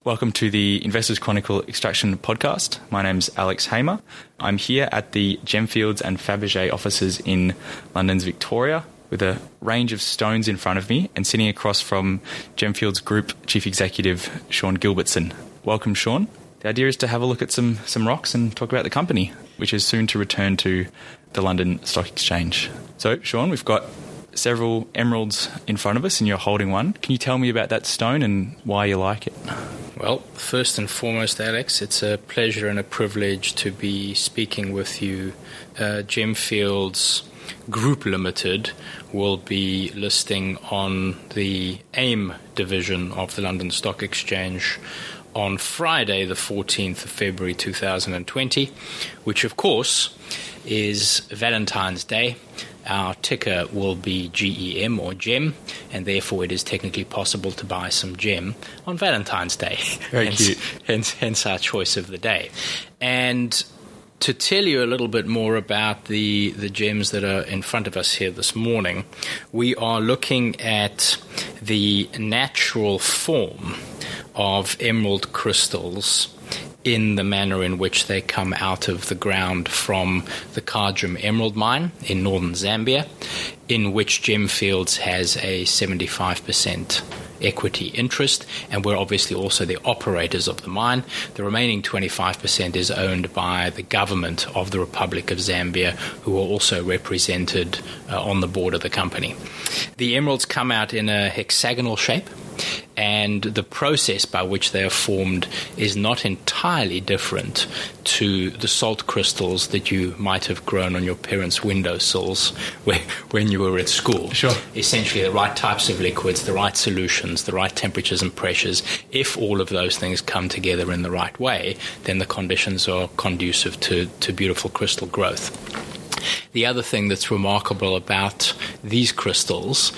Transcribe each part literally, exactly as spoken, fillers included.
Welcome to the Investors Chronicle Extraction podcast. My name's Alex Hamer. I'm here at the Gemfields and Fabergé offices in London's Victoria with a range of stones in front of me and sitting across from Gemfields Group Chief Executive Sean Gilbertson. Welcome, Sean. The idea is to have a look at some, some rocks and talk about the company, which is soon to return to the London Stock Exchange. So, Sean, we've got several emeralds in front of us and you're holding one. Can you tell me about that stone and why you like it? Well, first and foremost, Alex, it's a pleasure and a privilege to be speaking with you. Uh, Gemfields Group Limited will be listing on the AIM division of the London Stock Exchange on Friday, the fourteenth of February two thousand twenty, which, of course, is Valentine's Day. Our ticker will be G E M or GEM, and therefore it is technically possible to buy some GEM on Valentine's Day. Very hence, cute. Hence, hence our choice of the day. And to tell you a little bit more about the, the gems that are in front of us here this morning, we are looking at the natural form of emerald crystals in the manner in which they come out of the ground from the Kagem Emerald Mine in northern Zambia, in which Gemfields has a seventy-five percent equity interest, and we're obviously also the operators of the mine. The remaining twenty-five percent is owned by the government of the Republic of Zambia, who are also represented uh, on the board of the company. The emeralds come out in a hexagonal shape, and the process by which they are formed is not entirely different to the salt crystals that you might have grown on your parents' windowsills when, when you were at school. Sure. Essentially the right types of liquids, the right solutions, the right temperatures and pressures. If all of those things come together in the right way, then the conditions are conducive to, to beautiful crystal growth. The other thing that's remarkable about these crystals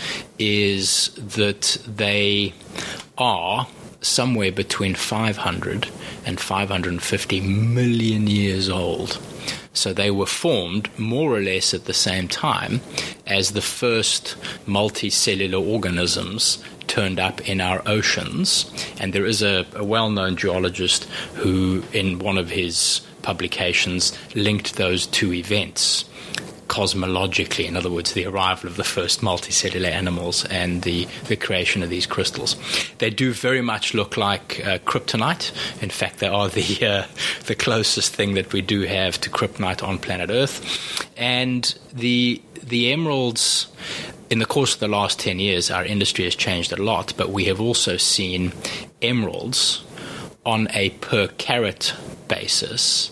is that they are somewhere between five hundred and five hundred fifty million years old. So they were formed more or less at the same time as the first multicellular organisms turned up in our oceans. And there is a, a well-known geologist who, in one of his publications, linked those two events cosmologically, in other words, the arrival of the first multicellular animals and the, the creation of these crystals. They do very much look like uh, kryptonite. In fact, they are the uh, the closest thing that we do have to kryptonite on planet Earth. And the the emeralds, in the course of the last ten years, our industry has changed a lot, but we have also seen emeralds on a per carat basis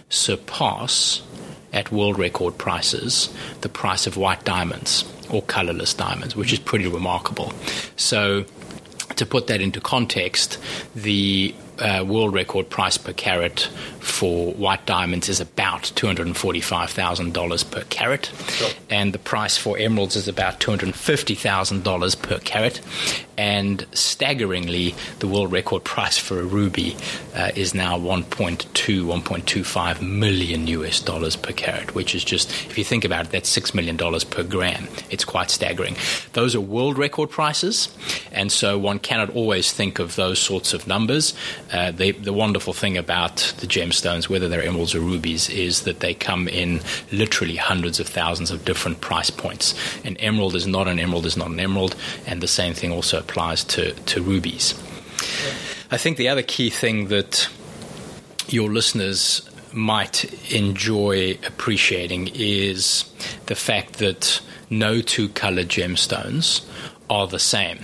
surpass at world record prices the price of white diamonds or colorless diamonds, which is pretty remarkable. So to put that into context, the uh, world record price per carat for white diamonds is about two hundred forty-five thousand dollars per carat, sure. And the price for emeralds is about two hundred fifty thousand dollars per carat. And staggeringly, the world record price for a ruby uh, is now one point two, one point two five million U S dollars per carat, which is just, if you think about it, that's six million dollars per gram. It's quite staggering. Those are world record prices, and so one cannot always think of those sorts of numbers. Uh, they, the wonderful thing about the gemstones, whether they're emeralds or rubies, is that they come in literally hundreds of thousands of different price points. An emerald is not an emerald is not an emerald, and the same thing also applies to, to rubies. Yeah. I think the other key thing that your listeners might enjoy appreciating is the fact that no two color gemstones are the same.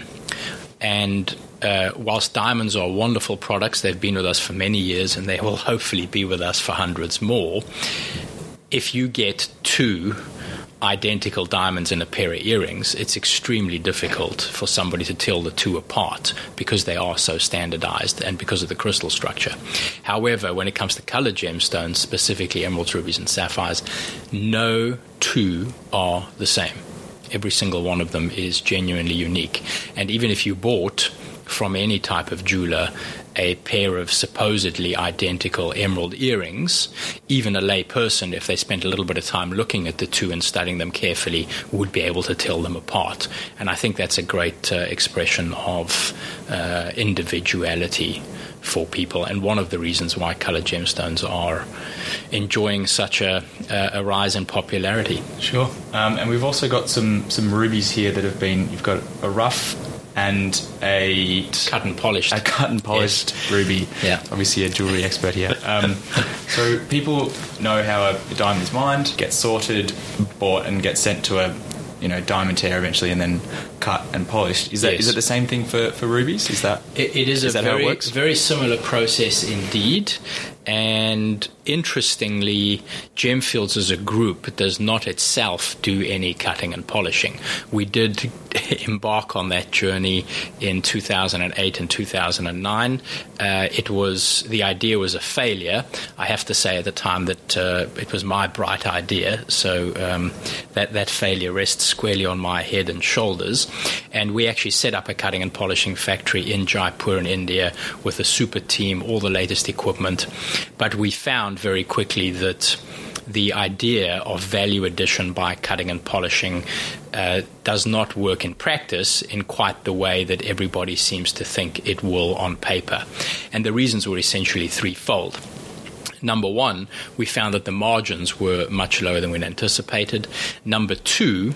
And uh, whilst diamonds are wonderful products, they've been with us for many years and they will hopefully be with us for hundreds more. If you get two identical diamonds in a pair of earrings, it's extremely difficult for somebody to tell the two apart because they are so standardized and because of the crystal structure. However, when it comes to colored gemstones, specifically emeralds, rubies, and sapphires, no two are the same. Every single one of them is genuinely unique. And even if you bought from any type of jeweler a pair of supposedly identical emerald earrings, even a lay person, if they spent a little bit of time looking at the two and studying them carefully, would be able to tell them apart. And I think that's a great uh, expression of uh, individuality for people, and one of the reasons why colored gemstones are enjoying such a, a rise in popularity. Sure. Um, and we've also got some, some rubies here that have been, you've got a rough and a cut and polished, a cut and polished yes. ruby. Yeah, obviously a jewelry expert here. Um, so people know how a diamond is mined, gets sorted, bought, and gets sent to a you know diamond tear eventually, and then cut and polished. Is that yes. is it the same thing for, for rubies? Is that it, it is, is a that very how it works? very similar process indeed. And interestingly, Gemfields as a group does not itself do any cutting and polishing. We did embark on that journey in two thousand eight and two thousand nine. Uh, it was the idea was a failure. I have to say at the time that uh, it was my bright idea, so um, that that failure rests squarely on my head and shoulders. And we actually set up a cutting and polishing factory in Jaipur in India with a super team, all the latest equipment. But we found very quickly that the idea of value addition by cutting and polishing uh, does not work in practice in quite the way that everybody seems to think it will on paper. And the reasons were essentially threefold. Number one, we found that the margins were much lower than we'd anticipated. Number two,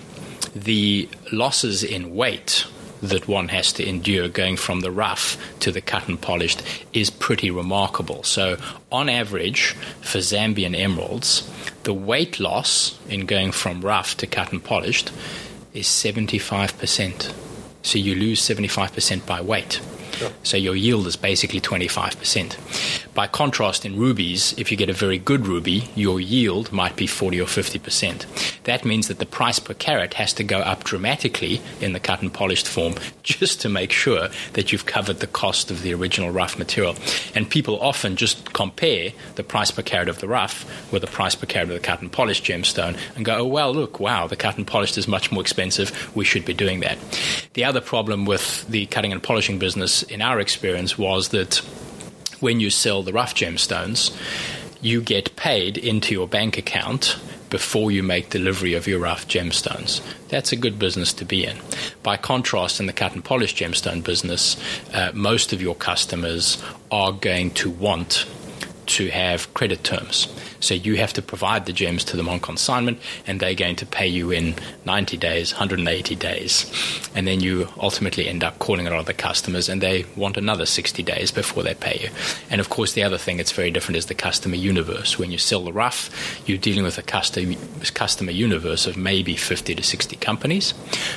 the losses in weight that one has to endure going from the rough to the cut and polished is pretty remarkable. So on average, for Zambian emeralds, the weight loss in going from rough to cut and polished is seventy-five percent. So you lose seventy-five percent by weight. Sure. So your yield is basically twenty-five percent. By contrast, in rubies, if you get a very good ruby, your yield might be forty or fifty percent. That means that the price per carat has to go up dramatically in the cut and polished form just to make sure that you've covered the cost of the original rough material. And people often just compare the price per carat of the rough with the price per carat of the cut and polished gemstone and go, oh, well, look, wow, the cut and polished is much more expensive. We should be doing that. The other problem with the cutting and polishing business in our experience was that when you sell the rough gemstones, you get paid into your bank account before you make delivery of your rough gemstones. That's a good business to be in. By contrast, in the cut and polish gemstone business, uh, most of your customers are going to want to have credit terms. So you have to provide the gems to them on consignment, and they're going to pay you in ninety days, one hundred eighty days. And then you ultimately end up calling a lot of the customers, and they want another sixty days before they pay you. And of course, the other thing that's very different is the customer universe. When you sell the rough, you're dealing with a customer customer universe of maybe fifty to sixty companies,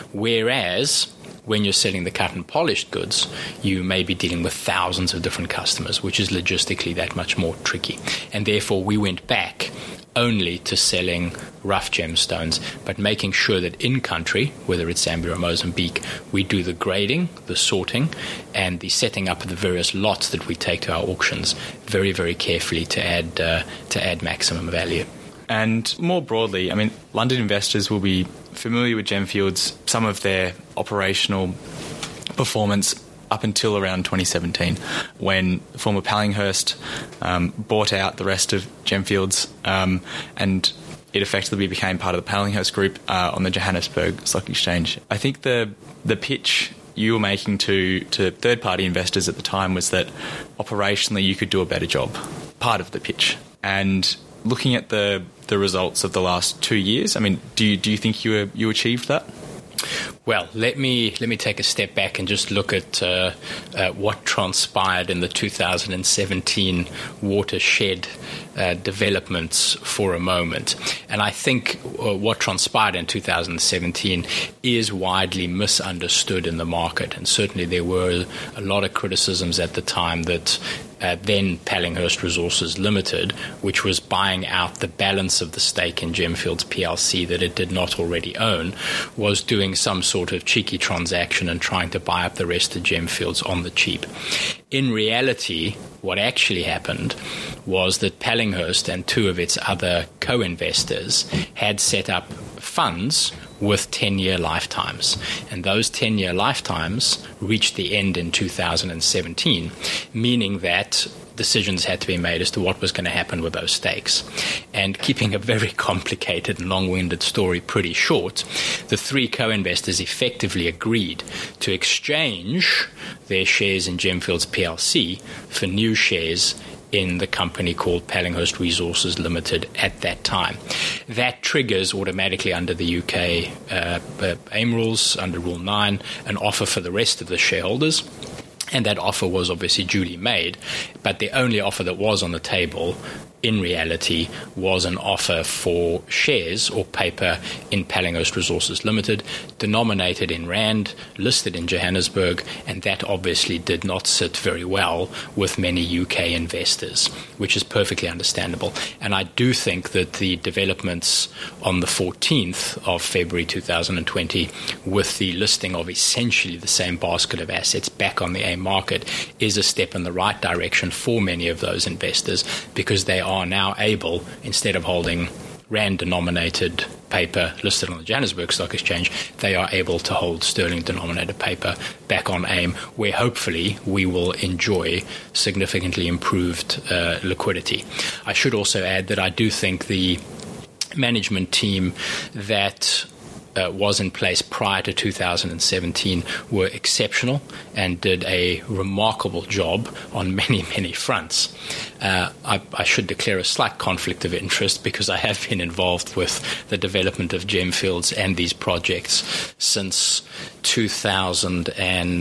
whereas when you're selling the cut and polished goods, you may be dealing with thousands of different customers, which is logistically that much more tricky. And therefore, we went back only to selling rough gemstones, but making sure that in country, whether it's Zambia or Mozambique, we do the grading, the sorting, and the setting up of the various lots that we take to our auctions very, very carefully to add uh, to add maximum value. And more broadly, I mean, London investors will be familiar with Gemfields, some of their operational performance up until around twenty seventeen, when former Pallinghurst um, bought out the rest of Gemfields, um, and it effectively became part of the Pallinghurst Group uh, on the Johannesburg Stock Exchange. I think the the pitch you were making to, to third-party investors at the time was that operationally you could do a better job, part of the pitch. And looking at the the results of the last two years, I mean, do you do you think you you achieved that? Well, let me let me take a step back and just look at uh, uh, what transpired in the two thousand seventeen watershed uh, developments for a moment. And I think uh, what transpired in two thousand seventeen is widely misunderstood in the market. And certainly there were a lot of criticisms at the time that Uh, then Pallinghurst Resources Limited, which was buying out the balance of the stake in Gemfields P L C that it did not already own, was doing some sort of cheeky transaction and trying to buy up the rest of Gemfields on the cheap. In reality, what actually happened was that Pallinghurst and two of its other co-investors had set up funds with ten-year lifetimes. And those ten-year lifetimes reached the end in two thousand seventeen, meaning that decisions had to be made as to what was going to happen with those stakes. And keeping a very complicated and long-winded story pretty short, the three co-investors effectively agreed to exchange their shares in Gemfields P L C for new shares in the company called Pallinghurst Resources Limited at that time. That triggers automatically under the U K uh, uh, AIM rules, under Rule nine, an offer for the rest of the shareholders. And that offer was obviously duly made, but the only offer that was on the table in reality was an offer for shares or paper in Pallinghurst Resources Limited, denominated in Rand, listed in Johannesburg, and that obviously did not sit very well with many U K investors, which is perfectly understandable. And I do think that the developments on the fourteenth of February two thousand twenty, with the listing of essentially the same basket of assets back on the AIM market, is a step in the right direction for many of those investors, because they are now able, instead of holding Rand-denominated paper listed on the Johannesburg Stock Exchange, they are able to hold sterling-denominated paper back on AIM, where hopefully we will enjoy significantly improved uh, liquidity. I should also add that I do think the management team that Uh, was in place prior to two thousand seventeen were exceptional and did a remarkable job on many, many fronts. Uh, I, I should declare a slight conflict of interest, because I have been involved with the development of Gemfields and these projects since two thousand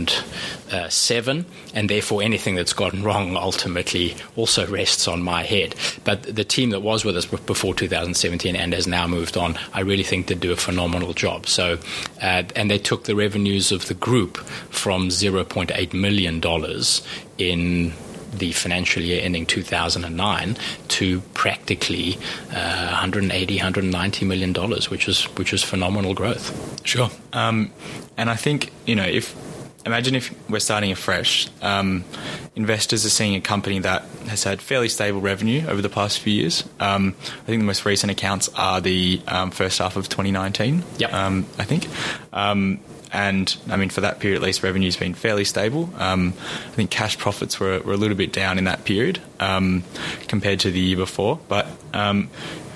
seven, and therefore anything that's gone wrong ultimately also rests on my head. But the team that was with us before two thousand seventeen and has now moved on, I really think did do a phenomenal job. So, uh, and they took the revenues of the group from zero point eight million dollars in the financial year ending two thousand nine to practically uh, one hundred eighty, one hundred ninety million dollars, which is which is phenomenal growth. Sure. Um, and I think, you know, if imagine if we're starting afresh, um, investors are seeing a company that has had fairly stable revenue over the past few years. Um, I think the most recent accounts are the um, first half of twenty nineteen, yep. um, I think. Um, and, I mean, for that period at least, revenue's been fairly stable. Um, I think cash profits were, were a little bit down in that period um, compared to the year before. But um,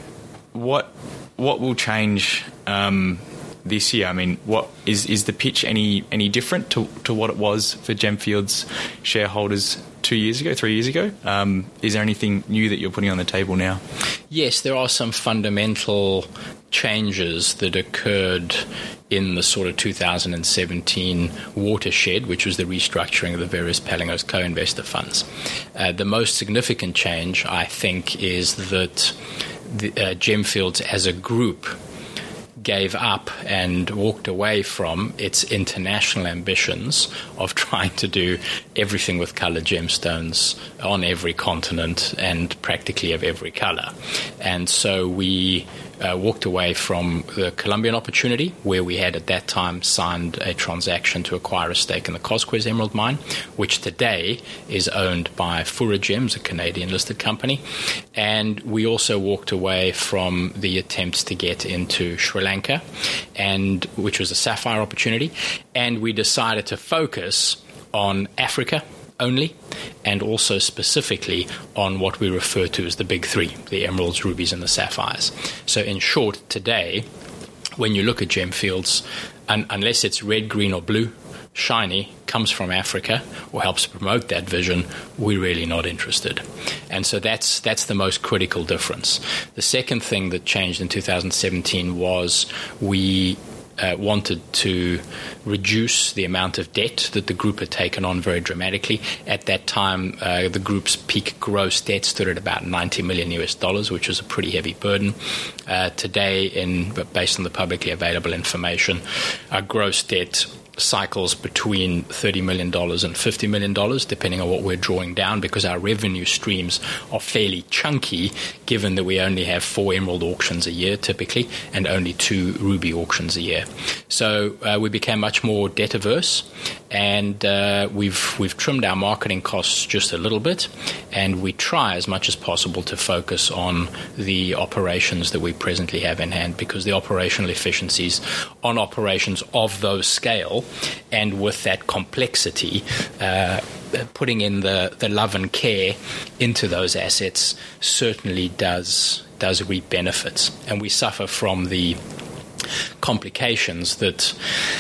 what what will change um this year? I mean, what is is the pitch any any different to, to what it was for Gemfields shareholders two years ago, three years ago? Um, is there anything new that you're putting on the table now? Yes, there are some fundamental changes that occurred in the sort of two thousand seventeen watershed, which was the restructuring of the various Pallinghurst co-investor funds. Uh, the most significant change, I think, is that the, uh, Gemfields as a group gave up and walked away from its international ambitions of trying to do everything with coloured gemstones on every continent and practically of every colour. And so we uh, walked away from the Colombian opportunity, where we had at that time signed a transaction to acquire a stake in the Cosquez Emerald Mine, which today is owned by Fura Gems, a Canadian listed company. And we also walked away from the attempts to get into Sri Lanka, and which was a sapphire opportunity, and we decided to focus on Africa only, and also specifically on what we refer to as the big three, the emeralds, rubies, and the sapphires. So in short, today, when you look at Gemfields, un- unless it's red, green, or blue, shiny, comes from Africa, or helps promote that vision, we're really not interested. And so that's that's the most critical difference. The second thing that changed in two thousand seventeen was we Uh, wanted to reduce the amount of debt that the group had taken on very dramatically. At that time, uh, the group's peak gross debt stood at about ninety million U S dollars, which was a pretty heavy burden. Uh, today, in based on the publicly available information, our gross debt cycles between thirty million dollars and fifty million dollars, depending on what we're drawing down, because our revenue streams are fairly chunky, given that we only have four emerald auctions a year typically and only two ruby auctions a year. So uh, we became much more debt averse, and uh, we've we've trimmed our marketing costs just a little bit, and we try as much as possible to focus on the operations that we presently have in hand, because the operational efficiencies on operations of those scale and with that complexity, uh, putting in the, the love and care into those assets certainly does does reap benefits. And we suffer from the complications that,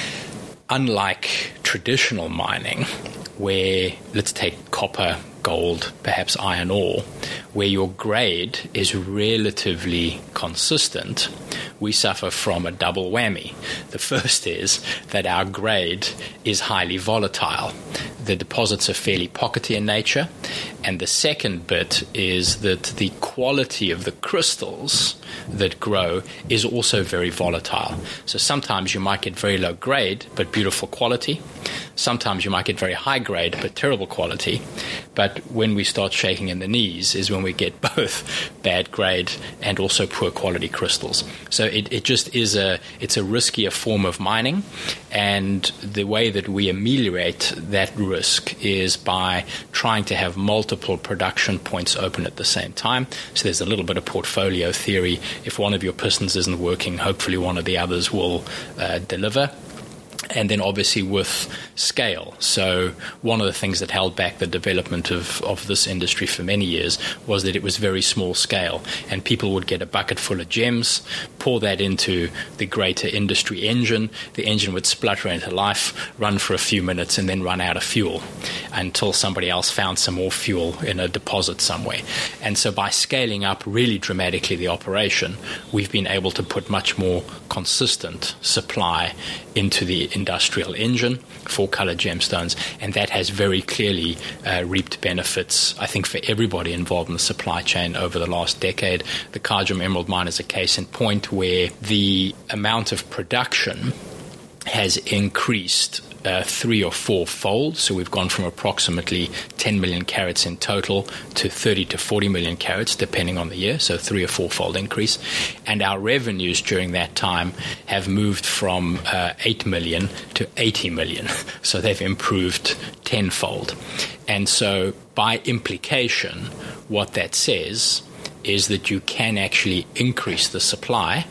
unlike traditional mining, where, let's take copper, gold, perhaps iron ore, where your grade is relatively consistent, we suffer from a double whammy. The first is that our grade is highly volatile. The deposits are fairly pockety in nature. And the second bit is that the quality of the crystals that grow is also very volatile. So sometimes you might get very low grade but beautiful quality. Sometimes you might get very high grade but terrible quality. But when we start shaking in the knees is when we get both bad grade and also poor quality crystals. So it, it just is a it's a riskier form of mining, and the way that we ameliorate that risk is by trying to have multiple production points open at the same time. So there's a little bit of portfolio theory. If one of your pistons isn't working, hopefully one of the others will uh, deliver. And then obviously with scale. So one of the things that held back the development of, of this industry for many years was that it was very small scale, and people would get a bucket full of gems, pour that into the greater industry engine. The engine would splutter into life, run for a few minutes, and then run out of fuel until somebody else found some more fuel in a deposit somewhere. And so by scaling up really dramatically the operation, we've been able to put much more consistent supply into the industrial engine for colored gemstones, and that has very clearly uh, reaped benefits, I think, for everybody involved in the supply chain over the last decade. The Kagem Emerald Mine is a case in point where the amount of production has increased uh, three or four fold. So we've gone from approximately ten million carats in total to thirty to forty million carats, depending on the year. So three or four fold increase. And our revenues during that time have moved from uh, eight million to eighty million. So they've improved tenfold. And so by implication, what that says is that you can actually increase the supply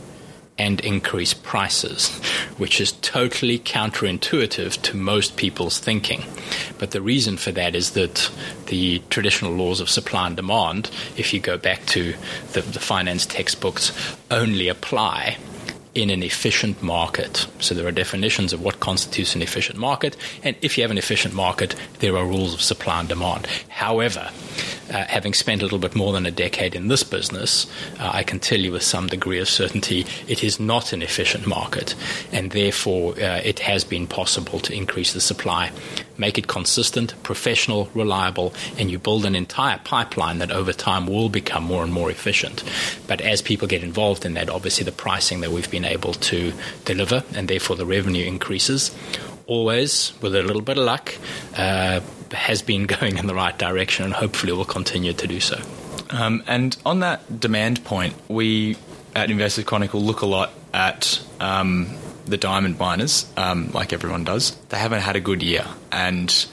and increase prices, which is totally counterintuitive to most people's thinking. But the reason for that is that the traditional laws of supply and demand, if you go back to the, the finance textbooks, only apply in an efficient market. So there are definitions of what constitutes an efficient market, and if you have an efficient market, there are rules of supply and demand. However, uh, having spent a little bit more than a decade in this business, uh, I can tell you with some degree of certainty it is not an efficient market, and therefore uh, it has been possible to increase the supply, make it consistent, professional, reliable, and you build an entire pipeline that over time will become more and more efficient. But as people get involved in that, obviously the pricing that we've been able to deliver, and therefore the revenue increases, always with a little bit of luck, uh, has been going in the right direction, and hopefully will continue to do so. Um, and on that demand point, we at Investors Chronicle look a lot at um, the diamond miners, um, like everyone does. They haven't had a good year, and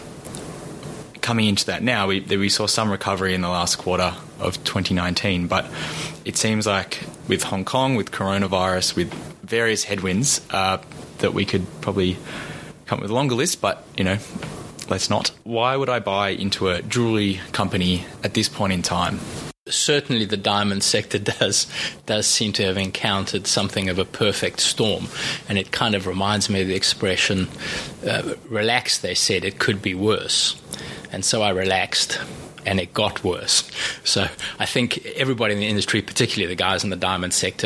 coming into that now, we we saw some recovery in the last quarter of twenty nineteen, but it seems like with Hong Kong, with coronavirus, with various headwinds, uh, that we could probably come up with a longer list, but, you know, let's not. Why would I buy into a jewelry company at this point in time? Certainly the diamond sector does does seem to have encountered something of a perfect storm, and it kind of reminds me of the expression, uh, relax, they said, it could be worse. And so I relaxed, and it got worse. So I think everybody in the industry, particularly the guys in the diamond sector,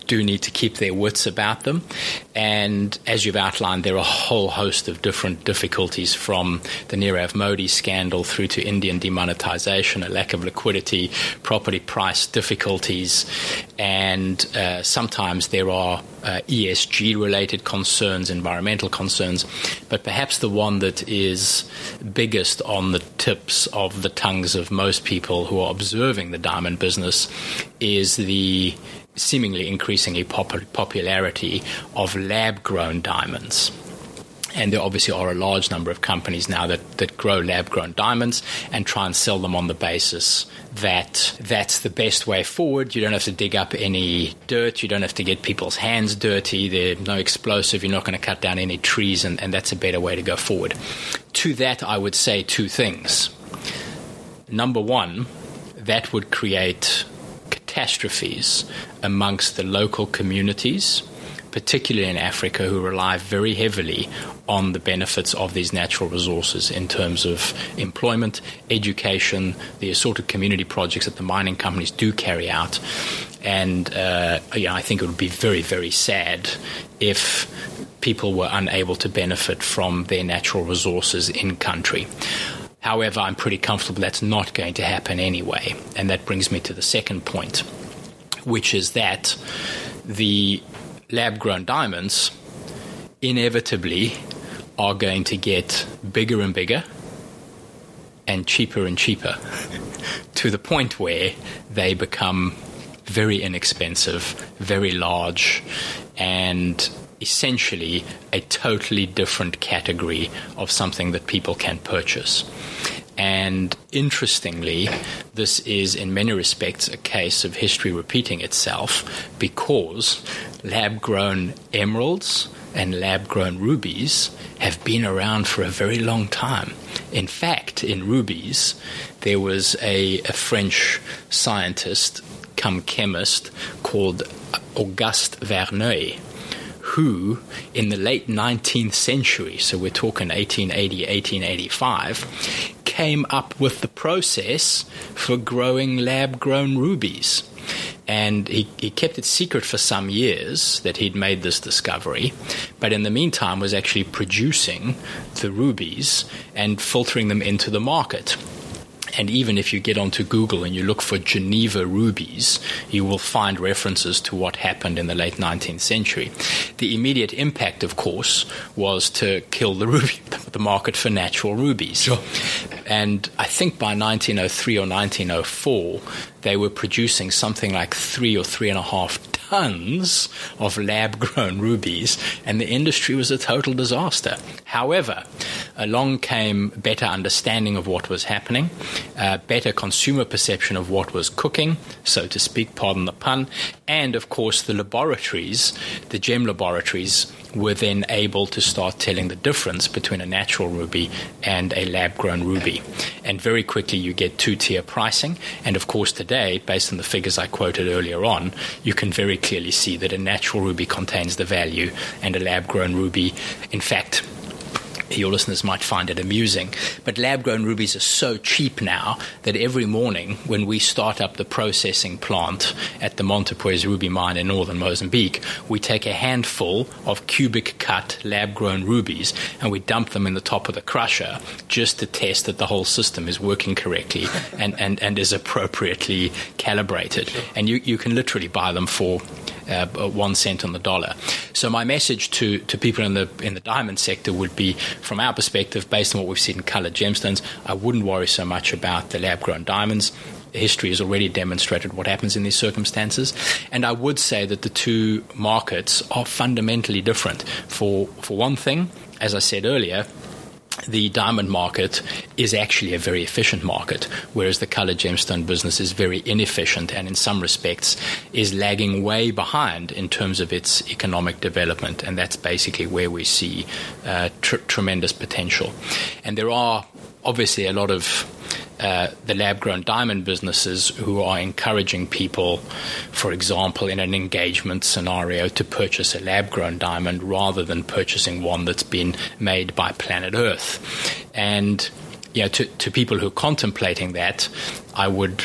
do need to keep their wits about them. And as you've outlined, there are a whole host of different difficulties, from the Nirav Modi scandal through to Indian demonetization, a lack of liquidity, property price difficulties, and uh, sometimes there are uh, E S G-related concerns, environmental concerns. But perhaps the one that is biggest on the tips of the tongues of most people who are observing the diamond business is the seemingly increasingly pop- popularity of lab-grown diamonds. And there obviously are a large number of companies now that, that grow lab-grown diamonds and try and sell them on the basis that that's the best way forward. You don't have to dig up any dirt. You don't have to get people's hands dirty. There's no explosive. You're not going to cut down any trees, and, and that's a better way to go forward. To that, I would say two things. Number one, that would create catastrophes amongst the local communities, particularly in Africa, who rely very heavily on the benefits of these natural resources in terms of employment, education, the assorted community projects that the mining companies do carry out. And uh, you know, I think it would be very, very sad if people were unable to benefit from their natural resources in country. However, I'm pretty comfortable that's not going to happen anyway. And that brings me to the second point, which is that the lab-grown diamonds inevitably are going to get bigger and bigger and cheaper and cheaper to the point where they become very inexpensive, very large, and essentially a totally different category of something that people can purchase. And interestingly, this is in many respects a case of history repeating itself, because lab-grown emeralds and lab-grown rubies have been around for a very long time. In fact, in rubies, there was a, a French scientist come chemist called Auguste Verneuil, who in the late nineteenth century, so we're talking eighteen eighty, eighteen eighty-five, came up with the process for growing lab-grown rubies. And he, he kept it secret for some years that he'd made this discovery, but in the meantime was actually producing the rubies and filtering them into the market. And even if you get onto Google and you look for Geneva rubies, you will find references to what happened in the late nineteenth century. The immediate impact, of course, was to kill the ruby, the market for natural rubies. Sure. And I think by nineteen oh three or nineteen oh four, they were producing something like three or three and a half tons of lab-grown rubies, and the industry was a total disaster. However, along came better understanding of what was happening, uh, better consumer perception of what was cooking, so to speak, pardon the pun, and of course the laboratories, the gem laboratories, were then able to start telling the difference between a natural ruby and a lab-grown ruby. And very quickly you get two-tier pricing. And of course today, based on the figures I quoted earlier on, you can very clearly see that a natural ruby contains the value and a lab-grown ruby, in fact, your listeners might find it amusing, but lab-grown rubies are so cheap now that every morning when we start up the processing plant at the Montepuez Ruby Mine in northern Mozambique, we take a handful of cubic-cut lab-grown rubies and we dump them in the top of the crusher just to test that the whole system is working correctly and, and, and is appropriately calibrated. And you, you can literally buy them for Uh, one cent on the dollar. So my message to, to people in the in the diamond sector would be, from our perspective, based on what we've seen in coloured gemstones, I wouldn't worry so much about the lab-grown diamonds. History has already demonstrated what happens in these circumstances. And I would say that the two markets are fundamentally different. For for one thing, as I said earlier, the diamond market is actually a very efficient market, whereas the coloured gemstone business is very inefficient and in some respects is lagging way behind in terms of its economic development. And that's basically where we see uh, tr- tremendous potential. And there are obviously a lot of Uh, the lab-grown diamond businesses who are encouraging people, for example, in an engagement scenario, to purchase a lab-grown diamond rather than purchasing one that's been made by planet Earth. And you know, to, to people who are contemplating that, I would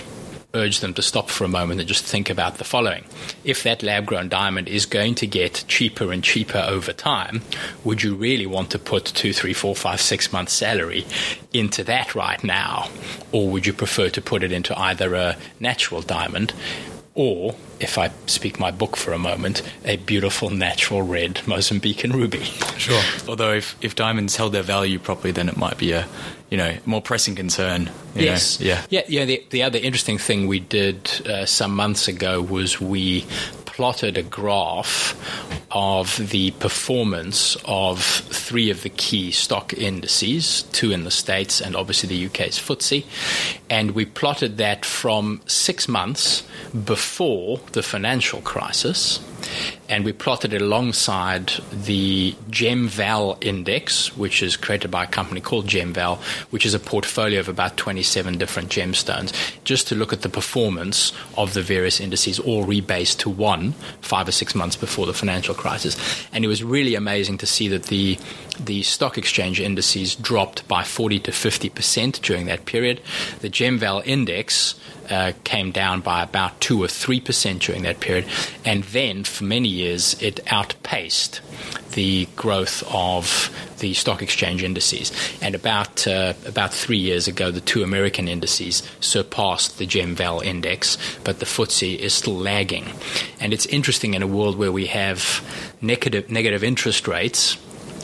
urge them to stop for a moment and just think about the following. If that lab-grown diamond is going to get cheaper and cheaper over time, would you really want to put two, three, four, five, six months salary into that right now? Or would you prefer to put it into either a natural diamond or, if I speak my book for a moment, a beautiful natural red Mozambican ruby? Sure. Although if, if diamonds held their value properly, then it might be a, you know, more pressing concern. You yes. know? Yeah. Yeah. Yeah. The, the other interesting thing we did uh, some months ago was we plotted a graph of the performance of three of the key stock indices, two in the States and obviously the U K's F T S E, and we plotted that from six months before the financial crisis, and we plotted it alongside the GemVal index, which is created by a company called GemVal, which is a portfolio of about twenty-seven different gemstones, just to look at the performance of the various indices, all rebased to one five or six months before the financial crisis. And it was really amazing to see that the the stock exchange indices dropped by forty to fifty percent during that period. The GemVal index uh, came down by about two or three percent during that period. And then for many years, it outpaced the growth of the stock exchange indices. And about uh, about three years ago, the two American indices surpassed the GemVal index, but the F T S E is still lagging. And it's interesting in a world where we have negative negative interest rates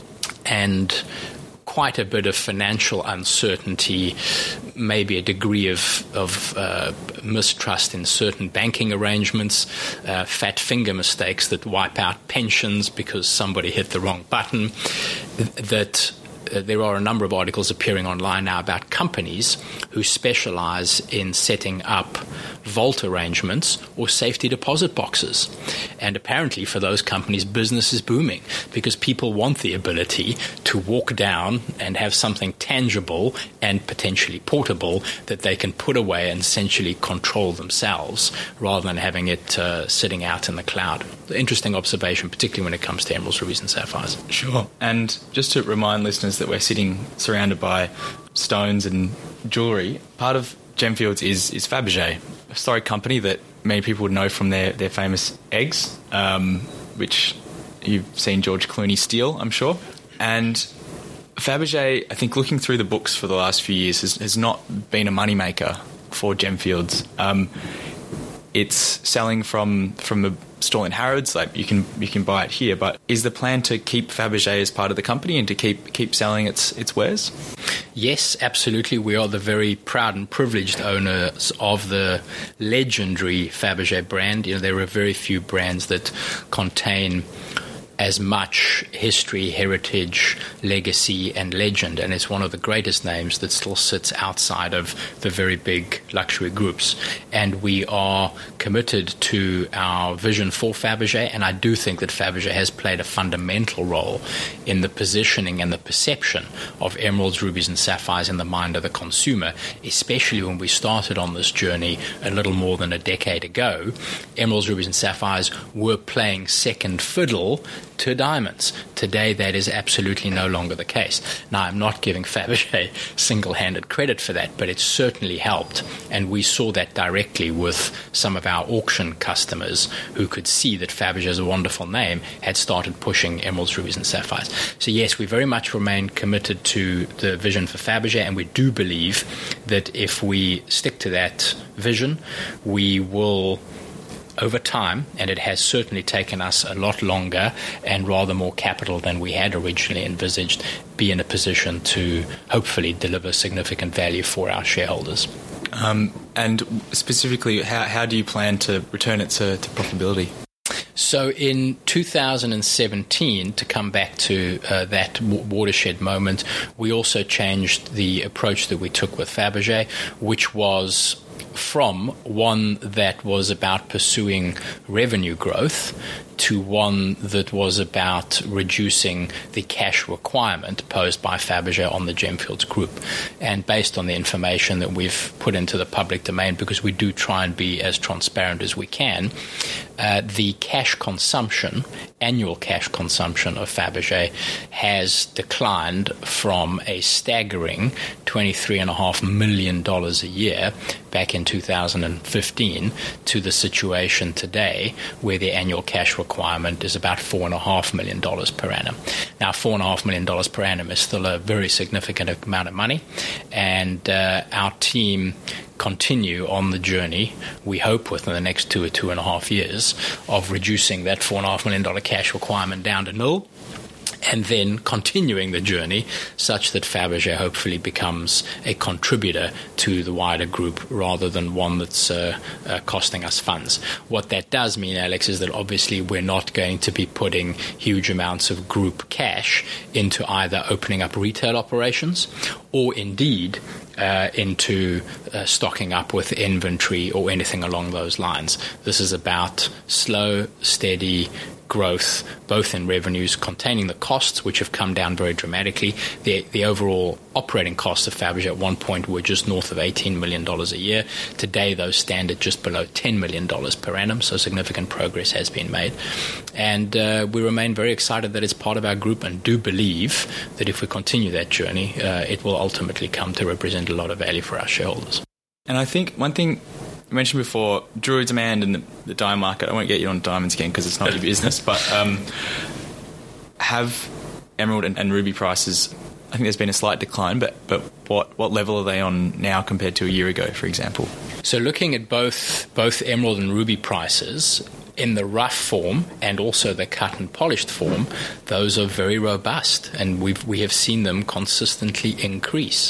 and quite a bit of financial uncertainty, maybe a degree of, of uh, mistrust in certain banking arrangements, uh, fat finger mistakes that wipe out pensions because somebody hit the wrong button, that uh, there are a number of articles appearing online now about companies who specialize in setting up vault arrangements or safety deposit boxes. And apparently for those companies, business is booming because people want the ability to walk down and have something tangible and potentially portable that they can put away and essentially control themselves rather than having it uh, sitting out in the cloud. Interesting observation, particularly when it comes to emeralds, rubies and sapphires. Sure. And just to remind listeners that we're sitting surrounded by stones and jewellery, part of Gemfields is, is Fabergé, a historic company that many people would know from their, their famous eggs, um, which you've seen George Clooney steal, I'm sure. And Fabergé, I think looking through the books for the last few years, has, has not been a moneymaker for Gemfields. Um, it's selling from from a stall in Harrods, like you can you can buy it here, but is the plan to keep Fabergé as part of the company and to keep keep selling its its wares? Yes, absolutely. We are the very proud and privileged owners of the legendary Fabergé brand. You know, there are very few brands that contain as much history, heritage, legacy, and legend, and it's one of the greatest names that still sits outside of the very big luxury groups. And we are committed to our vision for Fabergé, and I do think that Fabergé has played a fundamental role in the positioning and the perception of emeralds, rubies, and sapphires in the mind of the consumer, especially when we started on this journey a little more than a decade ago. Emeralds, rubies, and sapphires were playing second fiddle to diamonds. Today, that is absolutely no longer the case. Now, I'm not giving Fabergé single-handed credit for that, but it certainly helped, and we saw that directly with some of our auction customers who could see that Fabergé is a wonderful name, had started pushing emeralds, rubies, and sapphires. So yes, we very much remain committed to the vision for Fabergé, and we do believe that if we stick to that vision, we will, over time, and it has certainly taken us a lot longer and rather more capital than we had originally envisaged, be in a position to hopefully deliver significant value for our shareholders. Um, and specifically, how, how do you plan to return it to, to profitability? So in two thousand seventeen, to come back to uh, that watershed moment, we also changed the approach that we took with Fabergé, which was from one that was about pursuing revenue growth to one that was about reducing the cash requirement posed by Fabergé on the Gemfields Group. And based on the information that we've put into the public domain, because we do try and be as transparent as we can, uh, the cash consumption annual cash consumption of Fabergé has declined from a staggering twenty-three point five million dollars a year back in two thousand fifteen to the situation today where the annual cash requirement is about four point five million dollars per annum. Now, four point five million dollars per annum is still a very significant amount of money, and uh, our team continue on the journey, we hope within the next two or two and a half years, of reducing that four point five million dollars cash requirement down to nil, and then continuing the journey such that Fabergé hopefully becomes a contributor to the wider group rather than one that's uh, uh, costing us funds. What that does mean, Alex, is that obviously we're not going to be putting huge amounts of group cash into either opening up retail operations or indeed Uh, into uh, stocking up with inventory or anything along those lines. This is about slow, steady growth, both in revenues, containing the costs, which have come down very dramatically. The, the overall operating costs of Fabergé at one point were just north of eighteen million dollars a year. Today, those stand at just below ten million dollars per annum, so significant progress has been made. And uh, we remain very excited that it's part of our group and do believe that if we continue that journey, uh, it will ultimately come to represent a lot of value for our shareholders. And I think one thing you mentioned before, jewelry demand and the, the diamond market, I won't get you on diamonds again because it's not your business, but um, have emerald and, and ruby prices, I think there's been a slight decline, but, but what, what level are they on now compared to a year ago, for example? So looking at both both emerald and ruby prices, in the rough form and also the cut and polished form, those are very robust, and we've, we have seen them consistently increase.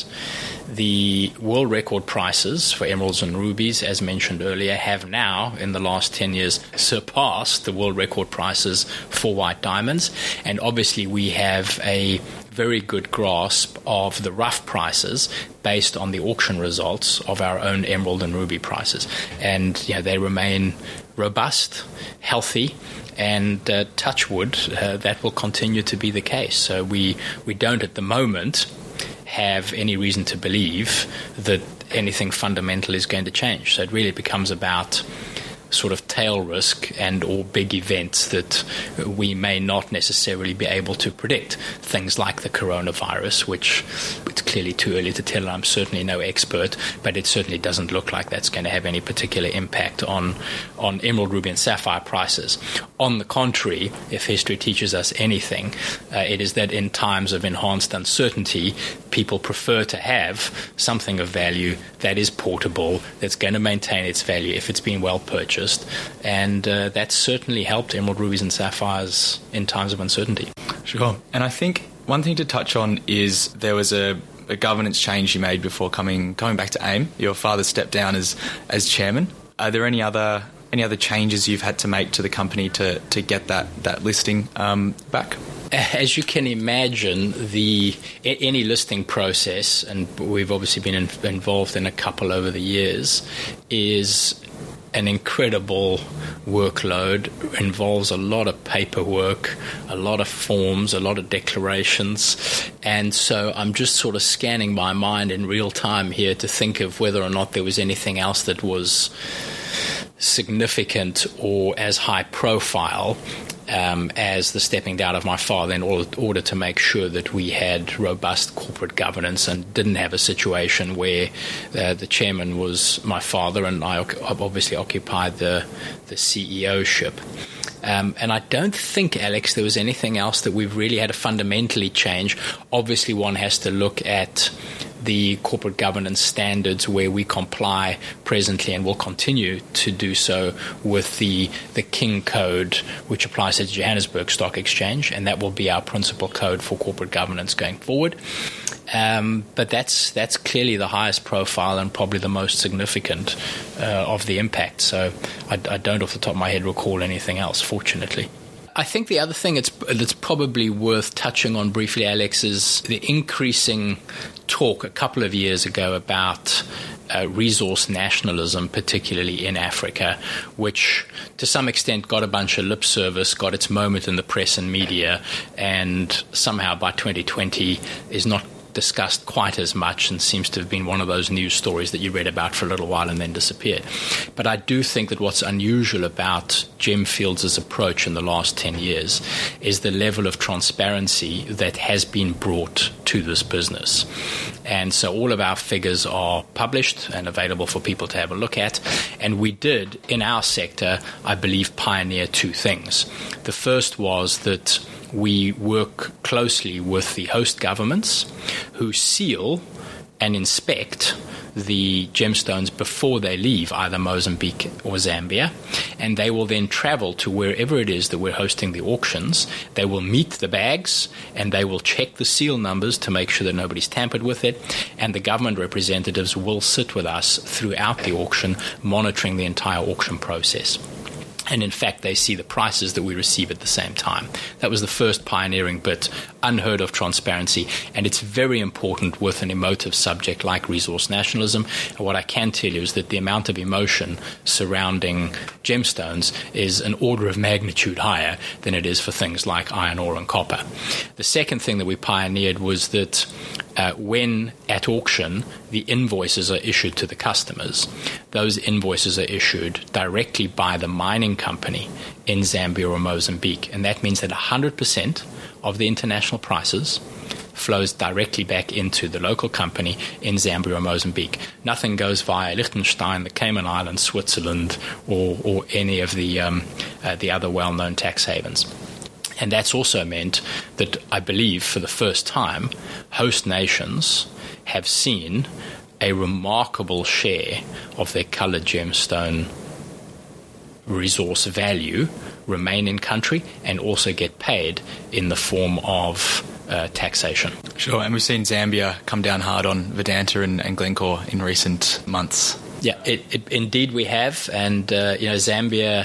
The world record prices for emeralds and rubies, as mentioned earlier, have now, in the last ten years, surpassed the world record prices for white diamonds. And obviously we have a very good grasp of the rough prices based on the auction results of our own emerald and ruby prices. And you know, they remain robust, healthy, and uh, touch wood, uh, that will continue to be the case. So we, we don't at the moment have any reason to believe that anything fundamental is going to change. So it really becomes about sort of tail risk and or big events that we may not necessarily be able to predict. Things like the coronavirus, which it's clearly too early to tell. I'm certainly no expert, but it certainly doesn't look like that's going to have any particular impact on, on emerald, ruby and sapphire prices. On the contrary, if history teaches us anything, uh, it is that in times of enhanced uncertainty, people prefer to have something of value that is portable, that's going to maintain its value if it's been well purchased. And uh, that's certainly helped emerald, rubies and sapphires in times of uncertainty. Sure. And I think one thing to touch on is there was a, a governance change you made before coming coming back to AIM. Your father stepped down as as chairman. Are there any other any other changes you've had to make to the company to, to get that, that listing um, back? As you can imagine, the any listing process, and we've obviously been in, involved in a couple over the years, is an incredible workload, involves a lot of paperwork, a lot of forms, a lot of declarations. And so I'm just sort of scanning my mind in real time here to think of whether or not there was anything else that was significant or as high profile Um, as the stepping down of my father, in order, order to make sure that we had robust corporate governance and didn't have a situation where uh, the chairman was my father and I obviously occupied the, the C E O-ship. Um, and I don't think, Alex, there was anything else that we've really had to fundamentally change. Obviously, one has to look at the corporate governance standards where we comply presently and will continue to do so with the the King Code, which applies to the Johannesburg Stock Exchange, and that will be our principal code for corporate governance going forward. Um, but that's that's clearly the highest profile and probably the most significant uh, of the impact. So I, I don't off the top of my head recall anything else, fortunately. I think the other thing it's, that's probably worth touching on briefly, Alex, is the increasing talk a couple of years ago about uh, resource nationalism, particularly in Africa, which to some extent got a bunch of lip service, got its moment in the press and media, and somehow by twenty twenty is not discussed quite as much and seems to have been one of those news stories that you read about for a little while and then disappeared. But I do think that what's unusual about Gemfields' approach in the last ten years is the level of transparency that has been brought to this business. And so all of our figures are published and available for people to have a look at. And we did, in our sector, I believe, pioneer two things. The first was that we work closely with the host governments who seal and inspect the gemstones before they leave either Mozambique or Zambia, and they will then travel to wherever it is that we're hosting the auctions. They will meet the bags and they will check the seal numbers to make sure that nobody's tampered with it, and the government representatives will sit with us throughout the auction, monitoring the entire auction process. And in fact, they see the prices that we receive at the same time. That was the first pioneering bit, unheard of transparency. And it's very important with an emotive subject like resource nationalism. And what I can tell you is that the amount of emotion surrounding gemstones is an order of magnitude higher than it is for things like iron ore and copper. The second thing that we pioneered was that Uh, when at auction the invoices are issued to the customers, those invoices are issued directly by the mining company in Zambia or Mozambique. And that means that one hundred percent of the international prices flows directly back into the local company in Zambia or Mozambique. Nothing goes via Liechtenstein, the Cayman Islands, Switzerland, or, or any of the, um, uh, the other well-known tax havens. And that's also meant that, I believe, for the first time, host nations have seen a remarkable share of their coloured gemstone resource value remain in country and also get paid in the form of uh, taxation. Sure, and we've seen Zambia come down hard on Vedanta and, and Glencore in recent months. Yeah, it, it, indeed we have, and uh, you know, Zambia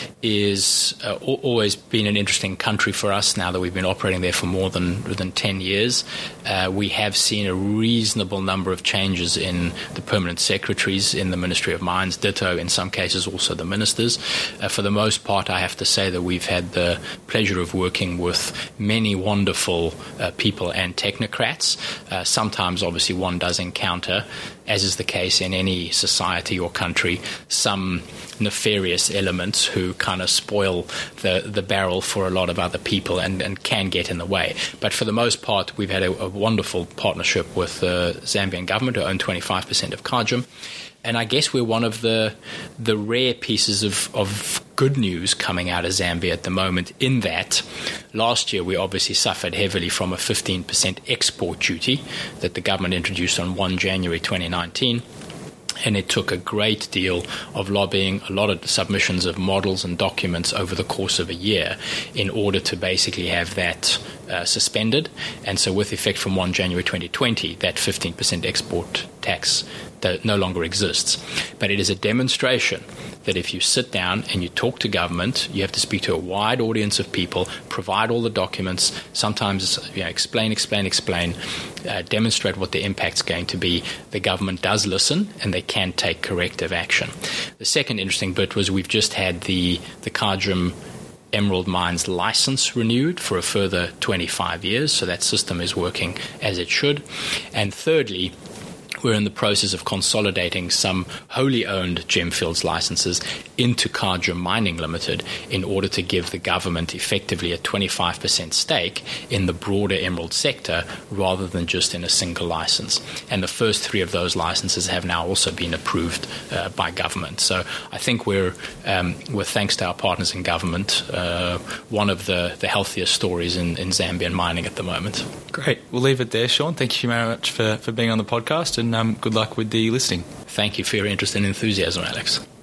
is uh, always been an interesting country for us. Now that we've been operating there for more than than ten years, uh, we have seen a reasonable number of changes in the permanent secretaries in the Ministry of Mines. Ditto, in some cases, also the ministers. Uh, for the most part, I have to say that we've had the pleasure of working with many wonderful uh, people and technocrats. Uh, sometimes, obviously, one does encounter, as is the case in any society or country, some nefarious elements who kind of spoil the, the barrel for a lot of other people and, and can get in the way. But for the most part, we've had a, a wonderful partnership with the Zambian government, who own twenty-five percent of Kagem. And I guess we're one of the the rare pieces of, of good news coming out of Zambia at the moment, in that last year we obviously suffered heavily from a fifteen percent export duty that the government introduced on the first of January twenty nineteen. And it took a great deal of lobbying, a lot of submissions of models and documents over the course of a year in order to basically have that uh, suspended. And so with effect from the first of January twenty twenty, that fifteen percent export tax that no longer exists. But it is a demonstration that if you sit down and you talk to government, you have to speak to a wide audience of people, provide all the documents, sometimes you know, explain, explain, explain, uh, demonstrate what the impact's going to be. The government does listen and they can take corrective action. The second interesting bit was we've just had the, the Kagem Emerald Mines license renewed for a further twenty-five years, so that system is working as it should. And thirdly, we're in the process of consolidating some wholly owned Gemfields licenses into Kagem Mining Limited in order to give the government effectively a twenty-five percent stake in the broader emerald sector rather than just in a single license. And the first three of those licenses have now also been approved uh, by government. So I think we're, um, with thanks to our partners in government, uh, one of the, the healthiest stories in, in Zambian mining at the moment. Great. We'll leave it there, Sean. Thank you very much for, for being on the podcast, and um, good luck with the listing. Thank you for your interest and enthusiasm, Alex.